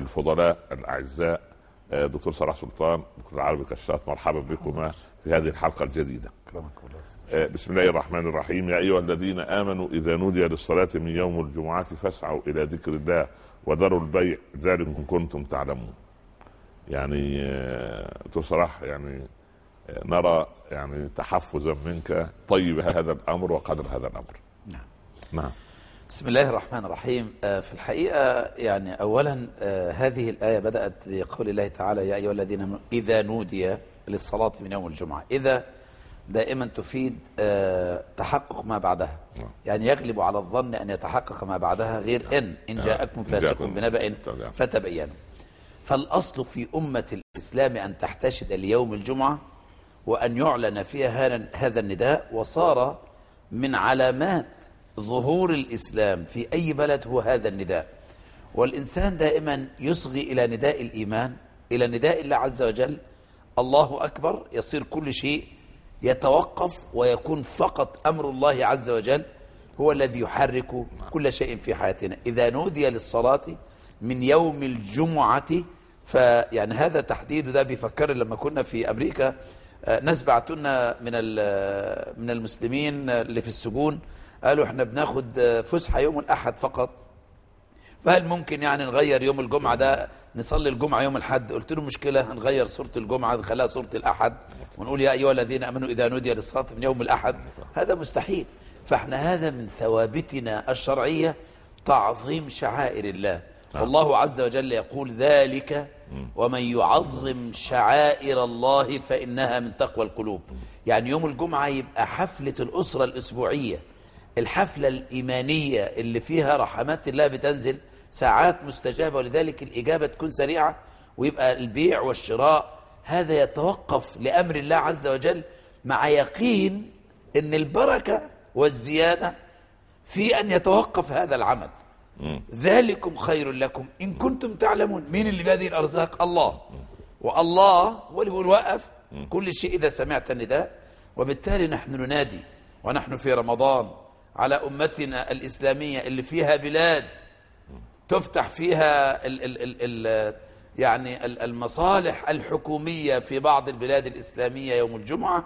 الفضلاء الأعزاء دكتور صلاح سلطان، دكتور عربي كشاف، مرحبا بكما في هذه الحلقة الجديدة. بسم الله الرحمن الرحيم. يا أيها الذين آمنوا إذا نودي للصلاة من يوم الجمعة فاسعوا إلى ذكر الله وذروا البيع ذلكم كنتم تعلمون. يعني دكتور صلاح، يعني نرى يعني تحفزا منك طيب هذا الأمر وقدر هذا الأمر. نعم. بسم الله الرحمن الرحيم. في الحقيقة يعني أولا هذه الآية بدأت بقول الله تعالى: يا أيها الذين آمنوا إذا نودي للصلاة من يوم الجمعة. إذا دائما تفيد تحقق ما بعدها، يعني يغلب على الظن أن يتحقق ما بعدها، غير إن جاءكم فاسق بنبأ فتبينوا. فالأصل في أمة الإسلام أن تحتشد ليوم الجمعة وأن يعلن فيها هذا النداء، وصار من علامات ظهور الإسلام في أي بلد هو هذا النداء. والإنسان دائما يصغي إلى نداء الإيمان، إلى نداء الله عز وجل: الله أكبر، يصير كل شيء يتوقف ويكون فقط أمر الله عز وجل هو الذي يحرك كل شيء في حياتنا. إذا نودي للصلاة من يوم الجمعة، فيعني هذا تحديد ده بيفكر لما كنا في أمريكا ناس بعتونا من المسلمين اللي في السجون، قالوا احنا بناخد فسحة يوم الأحد فقط، فهل ممكن يعني نغير يوم الجمعة ده نصلي الجمعة يوم الأحد؟ قلت له مشكلة، نغير صورة الجمعة نخليها صورة الأحد ونقول يا أيها الذين آمنوا إذا نودي للصلاة من يوم الأحد. هذا مستحيل. فاحنا هذا من ثوابتنا الشرعية تعظيم شعائر الله، والله عز وجل يقول: ذلك ومن يعظم شعائر الله فإنها من تقوى القلوب. يعني يوم الجمعة يبقى حفلة الأسرة الأسبوعية، الحفلة الإيمانية اللي فيها رحمات الله بتنزل، ساعات مستجابة، ولذلك الإجابة تكون سريعة، ويبقى البيع والشراء هذا يتوقف لأمر الله عز وجل، مع يقين أن البركة والزيادة في أن يتوقف هذا العمل. ذلكم خير لكم إن كنتم تعلمون. مين اللي بهذه الأرزاق؟ الله. والله هو اللي بيقول وقف كل شيء إذا سمعت النداء. وبالتالي نحن ننادي ونحن في رمضان على أمتنا الإسلامية اللي فيها بلاد تفتح فيها يعني المصالح الحكومية في بعض البلاد الإسلامية يوم الجمعة،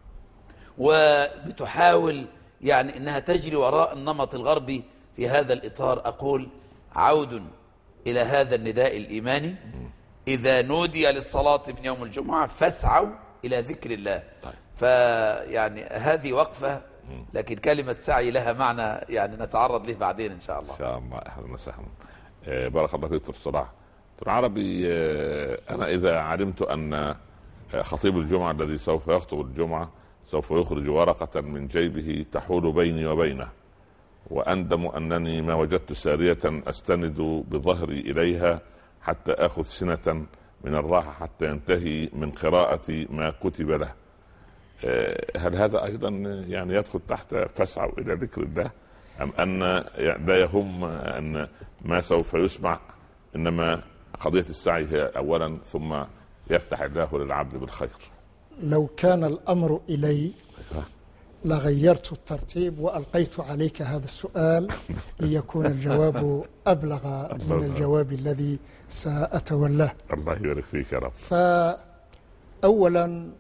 وبتحاول يعني أنها تجري وراء النمط الغربي. في هذا الإطار أقول: عود إلى هذا النداء الإيماني: إذا نودي للصلاة من يوم الجمعة فاسعوا إلى ذكر الله. فيعني هذه وقفة، لكن كلمة سعي لها معنى يعني نتعرض له بعدين إن شاء الله. إن شاء الله. أهلا وسهلا. بارك الله فيك دكتور صلاح. دكتور عربي، أنا إذا علمت أن خطيب الجمعة الذي سوف يخطب الجمعة سوف يخرج ورقة من جيبه تحول بيني وبينه، وأندم أنني ما وجدت سارية أستند بظهري إليها حتى أخذ سنة من الراحة حتى ينتهي من قراءة ما كتب له، هل هذا أيضا يعني يدخل تحت فاسعوا إلى ذكر الله، أم أن لا يهم أن ما سوف يسمع، إنما قضية السعي هي أولا ثم يفتح الله للعبد بالخير؟ لو كان الأمر إلي لغيرت الترتيب وألقيت عليك هذا السؤال ليكون الجواب أبلغ من الجواب الذي سأتولاه. الله يبارك فيك يا رب. فأولا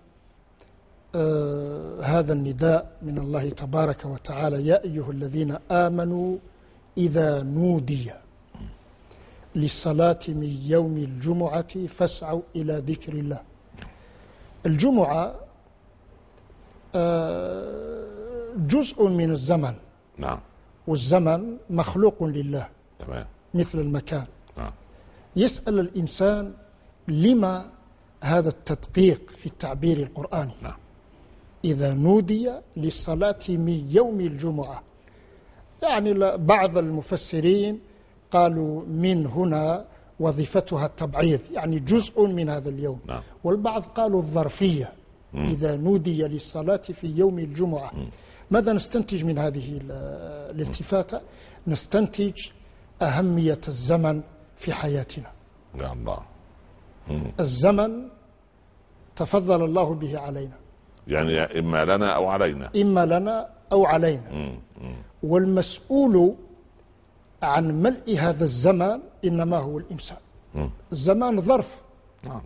هذا النداء من الله تبارك وتعالى: يا أيها الذين آمنوا إذا نودي للصلاة من يوم الجمعة فاسعوا إلى ذكر الله. الجمعة جزء من الزمن. نعم. والزمن مخلوق لله. تمام. مثل المكان. نعم. يسأل الإنسان: لما هذا التدقيق في التعبير القرآني؟ نعم. إذا نودي للصلاة من يوم الجمعة، يعني بعض المفسرين قالوا من هنا وظيفتها التبعيض، يعني جزء من هذا اليوم. نعم. والبعض قالوا الظرفية. إذا نودي للصلاة في يوم الجمعة. ماذا نستنتج من هذه الالتفاتة؟ نستنتج أهمية الزمن في حياتنا. يا الله. الزمن تفضل الله به علينا، يعني إما لنا أو علينا. إما لنا أو علينا. والمسؤول عن ملء هذا الزمان إنما هو الإنسان. الزمان ظرف نعم.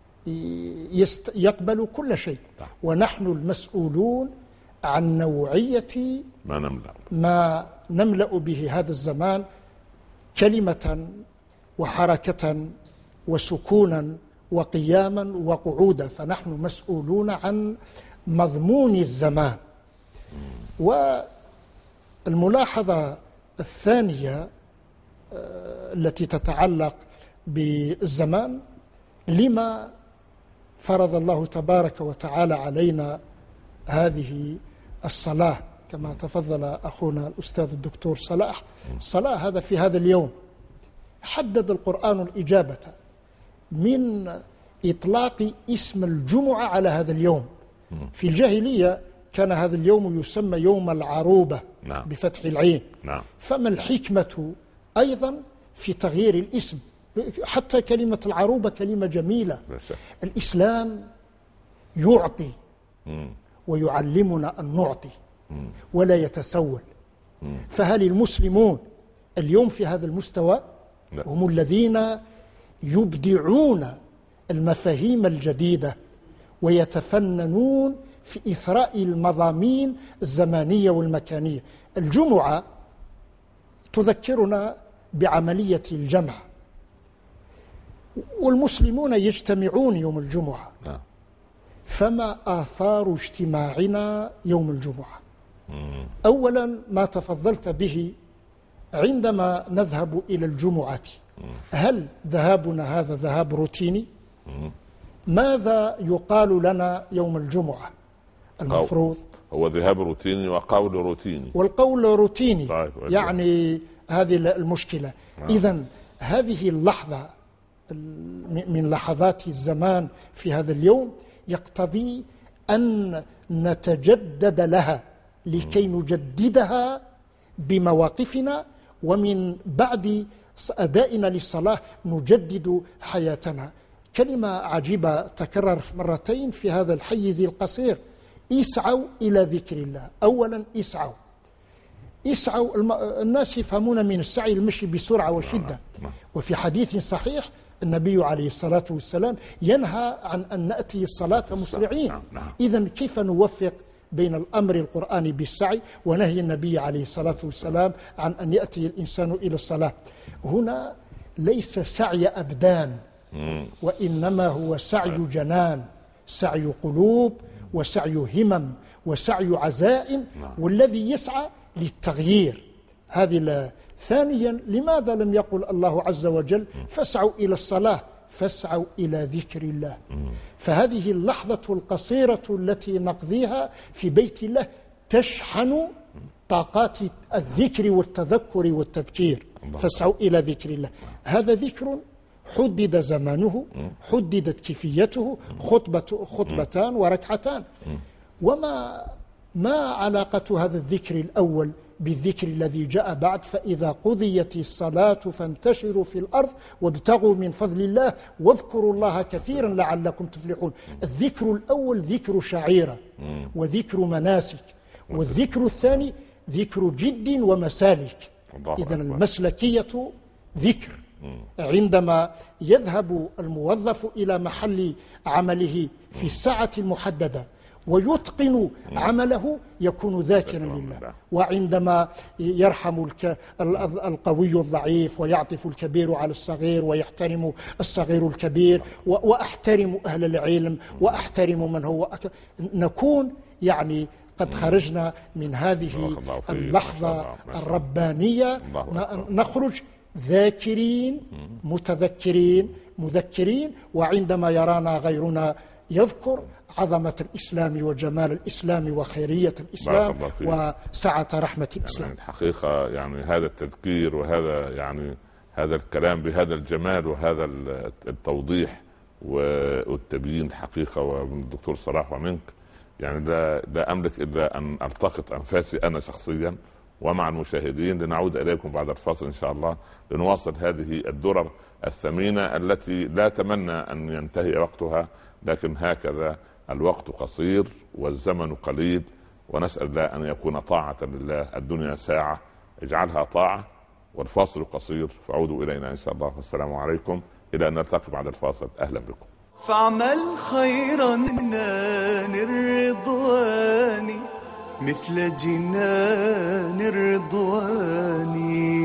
يقبل كل شيء، ونحن المسؤولون عن نوعية ما نملأ به هذا الزمان كلمة وحركة وسكونا وقياما وقعودا، فنحن مسؤولون عن مضمون الزمان. والملاحظة الثانية التي تتعلق بالزمان، لما فرض الله تبارك وتعالى علينا هذه الصلاة كما تفضل أخونا الأستاذ الدكتور صلاح؟ الصلاة هذا في هذا اليوم حدد القرآن الإجابة من إطلاق اسم الجمعة على هذا اليوم. في الجاهلية كان هذا اليوم يسمى يوم العروبة بفتح العين. فما الحكمة أيضا في تغيير الاسم؟ حتى كلمة العروبة كلمة جميلة. الإسلام يعطي ويعلمنا أن نعطي ولا يتسول. فهل المسلمون اليوم في هذا المستوى؟ هم الذين يبدعون المفاهيم الجديدة ويتفننون في إثراء المضامين الزمانية والمكانية. الجمعة تذكرنا بعملية الجمع، والمسلمون يجتمعون يوم الجمعة. فما آثار اجتماعنا يوم الجمعة؟ أولا ما تفضلت به، عندما نذهب إلى الجمعة هل ذهابنا هذا ذهاب روتيني؟ ماذا يقال لنا يوم الجمعة؟ المفروض هو ذهاب روتيني وقول روتيني، والقول روتيني. يعني هذه المشكلة. إذن هذه اللحظة من لحظات الزمان في هذا اليوم يقتضي أن نتجدد لها لكي نجددها بمواقفنا، ومن بعد أدائنا للصلاة نجدد حياتنا. كلمة عجيبة تكررت مرتين في هذا الحيز القصير: اسعوا إلى ذكر الله. أولا اسعوا، الناس يفهمون من السعي المشي بسرعة وشدة. وفي حديث صحيح النبي عليه الصلاة والسلام ينهى عن أن نأتي الصلاة مسرعين. إذن كيف نوفق بين الأمر القرآني بالسعي ونهي النبي عليه الصلاة والسلام عن أن يأتي الإنسان إلى الصلاة؟ هنا ليس سعي أبدان، وإنما هو سعي جنان، سعي قلوب، وسعي همم، وسعي عزائم، والذي يسعى للتغيير. هذه ثانيا، لماذا لم يقل الله عز وجل فاسعوا إلى الصلاة؟ فاسعوا إلى ذكر الله. فهذه اللحظة القصيرة التي نقضيها في بيت الله تشحن طاقات الذكر والتذكر والتذكير. فاسعوا إلى ذكر الله. هذا ذكر حدد زمانه، حددت كيفيته، خطبتان وركعتان. ما علاقة هذا الذكر الأول بالذكر الذي جاء بعد؟ فإذا قضيت الصلاة فانتشروا في الأرض وابتغوا من فضل الله واذكروا الله كثيرا لعلكم تفلحون. الذكر الأول ذكر شعيرة وذكر مناسك، والذكر الثاني ذكر جد ومسالك. إذن المسلكية ذكر. عندما يذهب الموظف إلى محل عمله في الساعة المحددة ويتقن عمله يكون ذاكرا لله. وعندما يرحم القوي الضعيف ويعطف الكبير على الصغير ويحترم الصغير الكبير وأحترم أهل العلم وأحترم من هو نكون يعني قد خرجنا من هذه اللحظة الربانية. نخرج ذاكرين متذكرين مذكرين، وعندما يرانا غيرنا يذكر عظمة الإسلام وجمال الإسلام وخيرية الإسلام وسعة رحمة الإسلام. الحقيقة يعني هذا التذكير وهذا يعني هذا الكلام بهذا الجمال وهذا التوضيح والتبيين حقيقة، ومن الدكتور صلاح ومنك يعني لا أملك إلا أن ألتقط أنفاسي أنا شخصيا ومع المشاهدين لنعود إليكم بعد الفاصل إن شاء الله لنواصل هذه الدرر الثمينة التي لا أتمنى أن ينتهي وقتها، لكن هكذا الوقت قصير والزمن قليل، ونسأل الله أن يكون طاعة لله. الدنيا ساعة اجعلها طاعة، والفاصل قصير، فعودوا إلينا إن شاء الله. والسلام عليكم إلى أن نلتقي بعد الفاصل. أهلا بكم. فاعمل خيرا نال الرضوان مثل جنان الرضوان.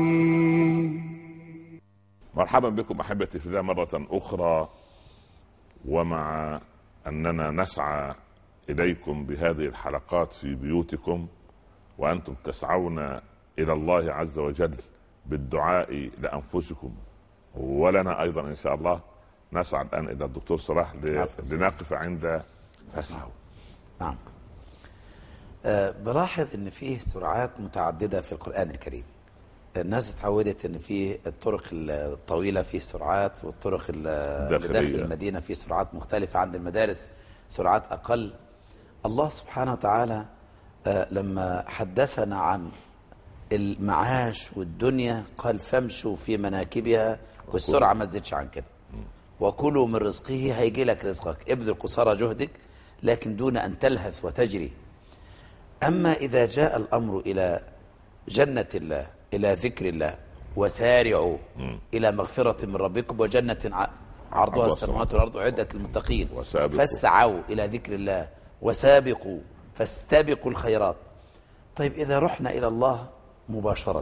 مرحبا بكم أحبتي في الله مرة أخرى، ومع أننا نسعى إليكم بهذه الحلقات في بيوتكم وأنتم تسعون إلى الله عز وجل بالدعاء لأنفسكم ولنا أيضا إن شاء الله، نسعى الآن إلى الدكتور صلاح لنقف عند فاسعوا. نعم. بلاحظ ان فيه سرعات متعددة في القرآن الكريم. الناس اتعودت ان فيه الطرق الطويلة فيه سرعات، والطرق اللي داخل المدينة فيه سرعات مختلفة، عند المدارس سرعات أقل. الله سبحانه وتعالى لما حدثنا عن المعاش والدنيا قال فامشوا في مناكبها، والسرعة ما تزيدش عن كده. وكلوا من رزقه، هيجي لك رزقك، ابذل قصارى جهدك لكن دون أن تلهث وتجري. أما إذا جاء الأمر إلى جنة الله، إلى ذكر الله، وسارعوا إلى مغفرة من ربكم وجنة عرضها السماوات والأرض أعدت للمتقين، فاسعوا إلى ذكر الله وسابقوا فاستبقوا الخيرات. طيب إذا رحنا إلى الله مباشرة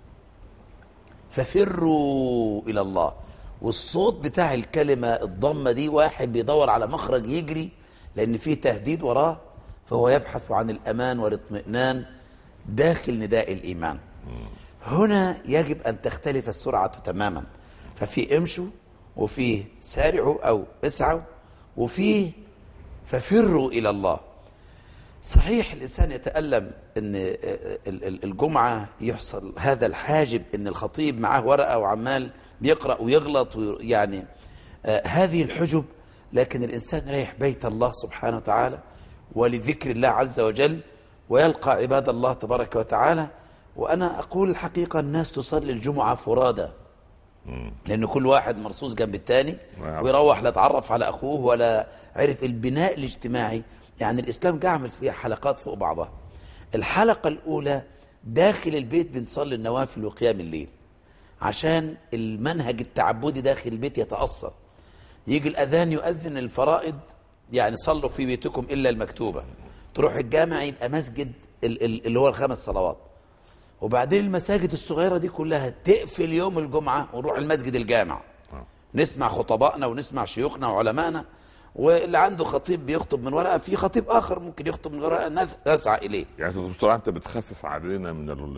ففروا إلى الله، والصوت بتاع الكلمة الضمة دي واحد بيدور على مخرج يجري لأن فيه تهديد وراه، فهو يبحث عن الأمان والاطمئنان داخل نداء الإيمان. هنا يجب أن تختلف السرعة تماما، ففي امشوا، وفيه سارعوا أو اسعوا، وفيه ففروا إلى الله. صحيح الإنسان يتألم أن الجمعة يحصل هذا الحاجب، أن الخطيب معاه ورقة وعمال بيقرأ ويغلط، يعني هذه الحجب، لكن الإنسان رايح بيت الله سبحانه وتعالى ولذكر الله عز وجل، ويلقى عباد الله تبارك وتعالى. وأنا أقول الحقيقة الناس تصلي الجمعة فرادى، لأن كل واحد مرصوص جنب التاني، ويروح لا يتعرف على أخوه ولا عرف البناء الاجتماعي. يعني الإسلام جعل فيها حلقات فوق بعضها. الحلقة الأولى داخل البيت بنصلي النوافل وقيام الليل عشان المنهج التعبدي داخل البيت يتأثر. يجي الأذان يؤذن الفرائض، يعني صلوا في بيتكم إلا المكتوبة، تروح الجامع يبقى مسجد اللي هو ال5 صلوات، وبعدين المساجد الصغيرة دي كلها تقفل يوم الجمعة ونروح المسجد الجامع نسمع خطبائنا ونسمع شيوخنا وعلمائنا، واللي عنده خطيب بيخطب من ورقة، في خطيب آخر ممكن يخطب من ورقة نسعى إليه. يعني بصراحة أنت بتخفف علينا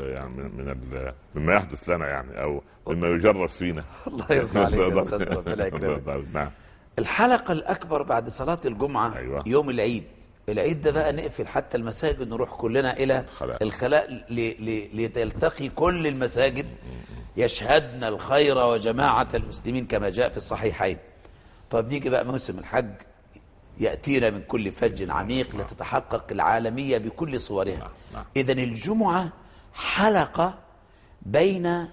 مما يحدث لنا، يعني أو مما يجرب فينا. الله يرضى عليك يا أستاذ، ربنا يكرمك. نعم. الحلقة الأكبر بعد صلاة الجمعة، أيوة. يوم العيد. العيد ده بقى نقفل حتى المساجد، نروح كلنا إلى الخلاء لتلتقي كل المساجد يشهدن الخير وجماعة المسلمين كما جاء في الصحيحين. طب نيجي بقى موسم الحج، يأتينا من كل فج عميق لتتحقق العالمية بكل صورها. إذن الجمعة حلقة بين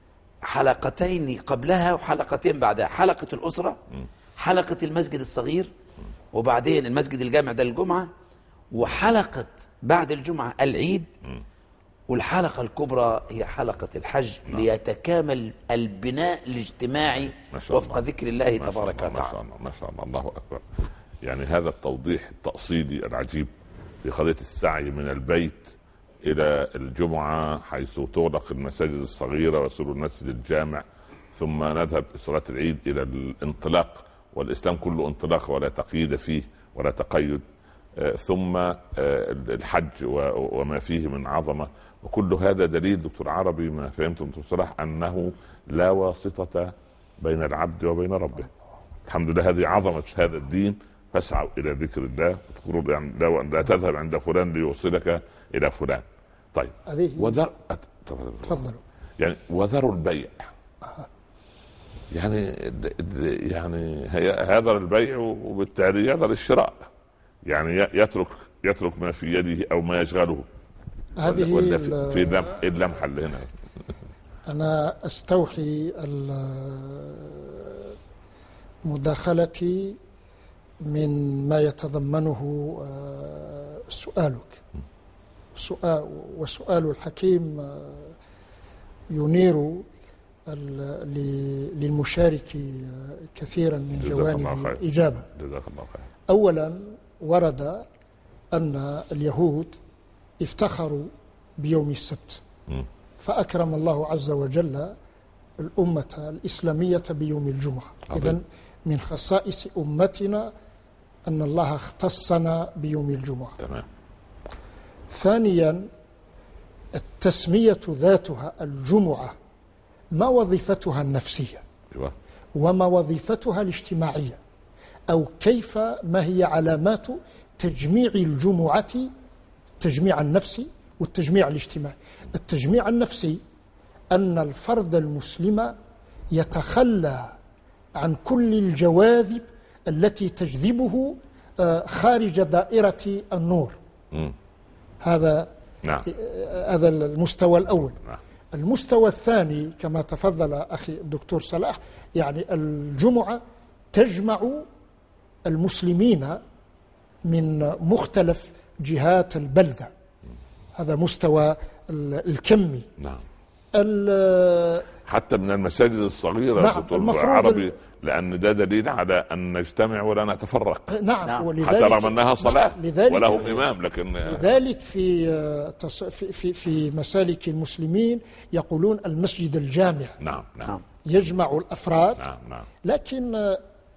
حلقتين قبلها وحلقتين بعدها، حلقة الأسرة، حلقة المسجد الصغير، وبعدين المسجد الجامع ده الجمعة، وحلقة بعد الجمعة العيد، والحلقة الكبرى هي حلقة الحج. ليتكامل البناء الاجتماعي وفق ذكر الله تبارك وتعالى. ما شاء الله، الله أكبر. يعني هذا التوضيح التأصيلي العجيب في قضية السعي من البيت إلى الجمعة، حيث تغلق المساجد الصغيرة ويصير المسجد الجامع، ثم نذهب صلاة العيد إلى الانطلاق، والإسلام كله انطلاق ولا تقييد فيه ولا تقيد، ثم الحج وما فيه من عظمة. وكل هذا دليل دكتور عربي، ما فهمتم دكتور صلاح، أنه لا واسطة بين العبد وبين ربه. الحمد لله، هذه عظمة هذا الدين. فاسعوا إلى ذكر الله، اذكروا، يعني لا تذهب عند فلان ليوصلك إلى فلان. طيب، تفضلوا. يعني وذروا البيع، يعني هذا البيع، وبالتالي يذر الشراء، يعني يترك ما في يده او ما يشغله. هذه ولا في اللمحه اللي هنا انا استوحي مداخلتي من ما يتضمنه سؤالك. وسؤال الحكيم ينير للمشارك كثيرا من جوانب الإجابة. جزاك الله خير. أولا ورد أن اليهود افتخروا بيوم السبت، فأكرم الله عز وجل الأمة الإسلامية بيوم الجمعة. إذن من خصائص أمتنا أن الله اختصنا بيوم الجمعة. تمام. ثانيا التسمية ذاتها الجمعة ما وظيفتها النفسية وما وظيفتها الاجتماعية، أو كيف ما هي علامات تجميع الجمعة، التجميع النفسي والتجميع الاجتماعي. التجميع النفسي أن الفرد المسلم يتخلى عن كل الجواذب التي تجذبه خارج دائرة النور. هذا هذا المستوى الأول. المستوى الثاني كما تفضل أخي الدكتور صلاح، يعني الجمعة تجمع المسلمين من مختلف جهات البلدة، هذا مستوى الكمي. نعم. حتى من المساجد الصغيرة. نعم. دكتور عربي، لأن ده دليل على أن نجتمع ولا نتفرق. نعم. ولذلك حتى رغم أنها صلاة ولهم إمام، لكن لذلك في مسالك المسلمين يقولون المسجد الجامع. نعم. يجمع الأفراد. نعم. لكن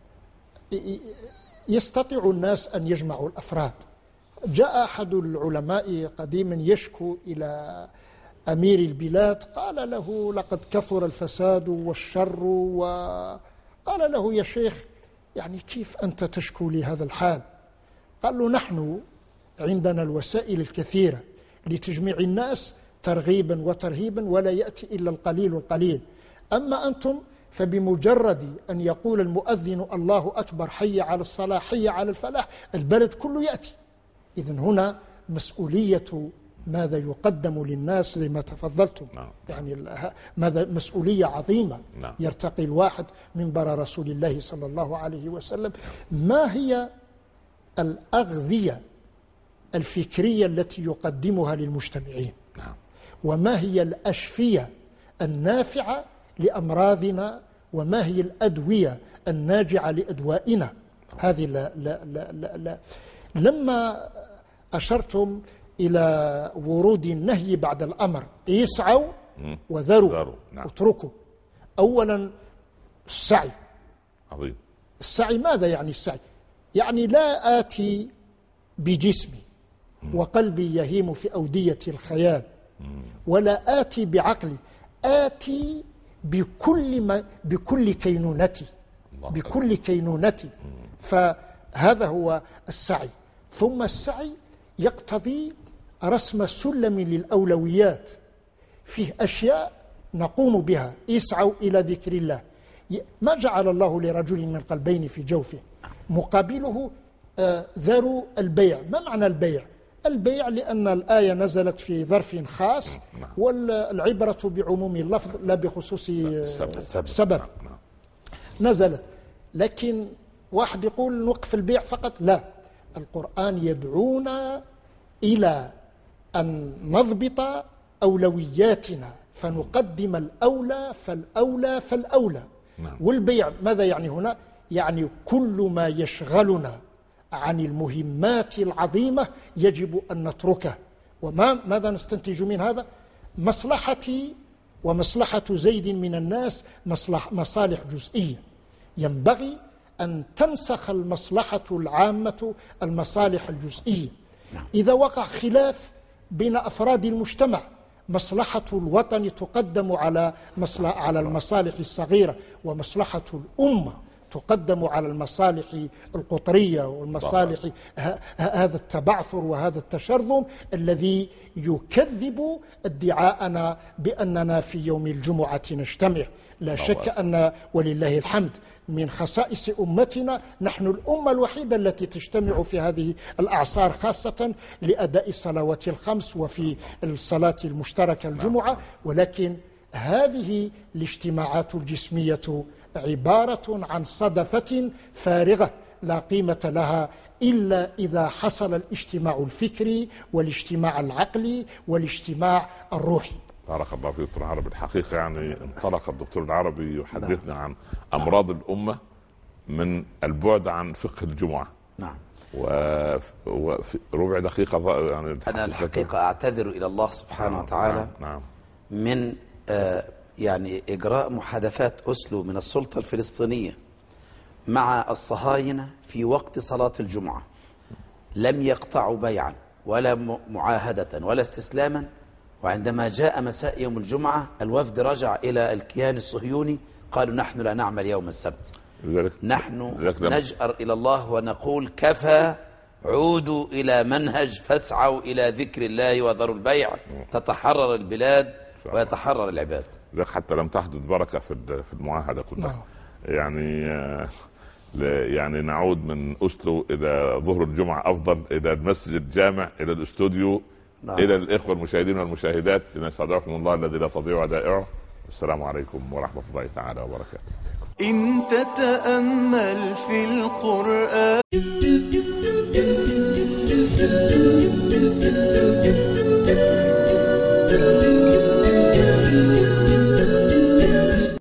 يستطيع الناس أن يجمعوا الأفراد. جاء أحد العلماء قديما يشكو إلى أمير البلاد، قال له لقد كثر الفساد والشر، وقال له يا شيخ يعني كيف أنت تشكو لهذا الحال؟ قال له نحن عندنا الوسائل الكثيرة لتجميع الناس ترغيبا وترهيبا، ولا يأتي إلا القليل والقليل. أما أنتم فبمجرد أن يقول المؤذن الله أكبر حي على الصلاة حي على الفلاح البلد كله يأتي. إذن هنا مسؤولية ماذا يقدم للناس زي ما تفضلتم. يعني ماذا مسؤولية عظيمة. يرتقي الواحد منبر رسول الله صلى الله عليه وسلم. ما هي الأغذية الفكرية التي يقدمها للمجتمعين؟ وما هي الأشفية النافعة لأمراضنا؟ وما هي الأدوية الناجعة لأدوائنا؟ هذه لا. لما أشرتم إلى ورود النهي بعد الأمر، اسعوا وذروا. اتركوا. أولا السعي. عظيم. السعي ماذا يعني السعي؟ يعني لا آتي بجسمي وقلبي يهيم في أودية الخيال، ولا آتي بعقلي، آتي بكل كينونتي. فهذا هو السعي. ثم السعي يقتضي رسم سلم للأولويات. فيه أشياء نقوم بها، اسعوا إلى ذكر الله. ما جعل الله لرجل من قلبين في جوفه. مقابله ذروا البيع. ما معنى البيع؟ البيع لأن الآية نزلت في ظرف خاص، والعبرة بعموم اللفظ لا بخصوص السبب. نزلت. لكن واحد يقول نوقف البيع فقط، لا. القرآن يدعونا إلى أن نضبط أولوياتنا، فنقدم الأولى فالأولى. والبيع ماذا يعني هنا؟ يعني كل ما يشغلنا عن المهمات العظيمة يجب أن نتركه. وماذا نستنتج من هذا؟ مصلحتي ومصلحة زيد من الناس مصالح جزئية، ينبغي أن تنسخ المصلحة العامة المصالح الجزئية. إذا وقع خلاف بين أفراد المجتمع، مصلحة الوطن تقدم على المصالح الصغيرة، ومصلحة الأمة تقدم على المصالح القطرية والمصالح. هذا التبعثر وهذا التشرذم الذي يكذب ادعاءنا بأننا في يوم الجمعة نجتمع. لا شك أن ولله الحمد من خصائص أمتنا نحن الأمة الوحيدة التي تجتمع في هذه الأعصار، خاصة لأداء الصلوات الخمس وفي الصلاة المشتركة الجمعة. ولكن هذه الاجتماعات الجسمية عبارة عن صدفة فارغة لا قيمة لها إلا إذا حصل الاجتماع الفكري والاجتماع العقلي والاجتماع الروحي. بارك الله فيك دكتور عربي. الحقيقة يعني انطلق الدكتور العربي يحدثنا عن أمراض الأمة من البعد عن فقه الجمعة. نعم. وفي ربع دقيقة يعني أنا الحقيقة أعتذر إلى الله سبحانه وتعالى نعم. من يعني إجراء محادثات أسلو من السلطة الفلسطينية مع الصهاينة في وقت صلاة الجمعة. لم يقطعوا بيعا ولا معاهدة ولا استسلاما، وعندما جاء مساء يوم الجمعة الوفد رجع إلى الكيان الصهيوني قالوا نحن لا نعمل يوم السبت. نحن نجأر إلى الله ونقول كفى، عودوا إلى منهج فاسعوا إلى ذكر الله وذروا البيع تتحرر البلاد ويتحرر العباد. حتى لم تحدث بركة في المعاهدة كلها. يعني نعود من أسلو إلى ظهر الجمعة أفضل، إلى المسجد الجامع، إلى الاستوديو. إلى الإخوة المشاهدين والمشاهدات، نستودعكم الله الذي لا تضيع ودائعه. السلام عليكم ورحمة الله تعالى وبركاته. إن تتأمل في القرآن